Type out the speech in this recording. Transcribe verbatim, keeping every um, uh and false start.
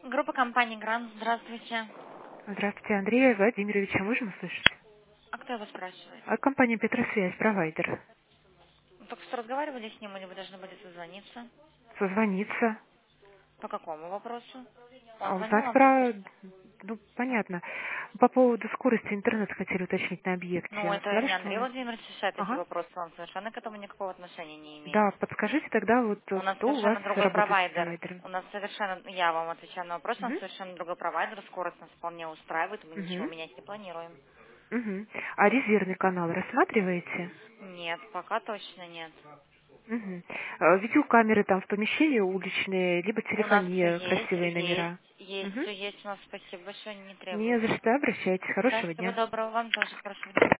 Группа компании Грант, здравствуйте. Здравствуйте, Андрея Владимировича, можем услышать? А кто его спрашивает? А компания Петросвязь, провайдер. Вы только что разговаривали с ним, или вы должны были созвониться? Созвониться, По какому вопросу? Он а звонил узнать вам только про... что? Ну, понятно. По поводу скорости интернета хотели уточнить на Ну, объекте. это Сказали, не что Андрей он... Владимирович решает эти Ага. вопросы, он совершенно к этому никакого отношения не имеет. Да, подскажите тогда, вот У нас кто у вас совершенно другой работает с провайдер. провайдером? У нас совершенно, я вам отвечаю на вопрос, у нас Угу. совершенно другой провайдер, скорость нас вполне устраивает, мы ничего Угу. менять не планируем. Угу. А резервный канал рассматриваете? Нет, пока точно нет. Угу. Видеокамеры там в помещении уличные, либо У нас все телефония, есть, красивые есть, номера. есть, Угу. все есть у нас, спасибо большое, не Не за требуется. что, обращайтесь. Да, Хорошего всего дня. доброго вам тоже, хорошего дня.